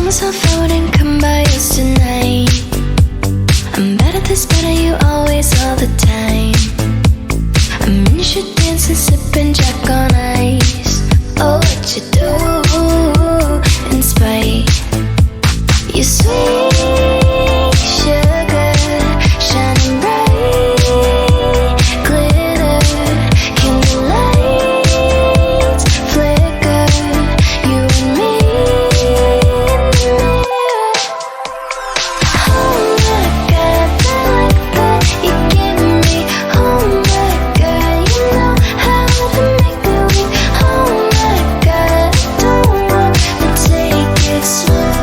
myself floating, come by us tonight. I'm bad at this, better you always, all the time. I'm in your shit dancing, sipping Jack on ice. Oh, what you do in spite. You're sweet sugar, shining bright, glitter, candlelights flicker. You and me in the mirror. Oh my God, I like that you're giving me. Oh my God, you know how to make me weak. Oh my God, I don't want to take it slow.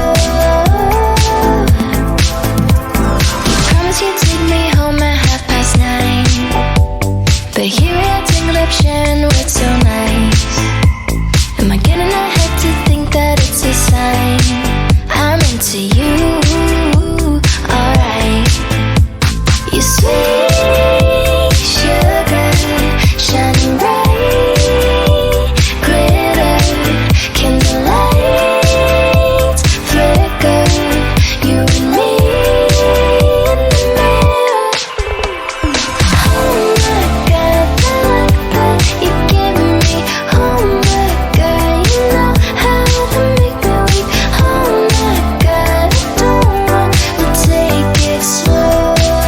Promise you'd take me home at 9:30, but here we are tangled up, sharing what's so nice. Am I getting ahead to think that it's a sign? I'm into you, alright. You sweet sugar, shining bright, glitter, candlelights flicker. You and me in the mirror. Oh my God, I like that you're giving me. Oh my God, you know how to make me weak. Oh my God, I don't want to take it slow.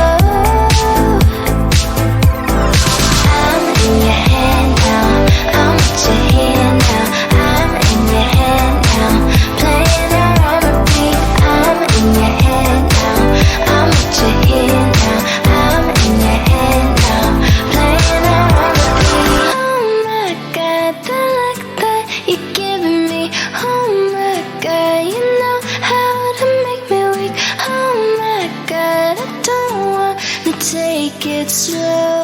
I'm in your hand now, I'm at your hand now. I'm in your hand now, playing around repeat. I'm in your hand now, I'm at your hand now. I'm in your hand now, playing around repeat. Oh my God, I like that you're giving me. Oh my God, you know how to make me weak. Oh my God, I don't want to take it slow.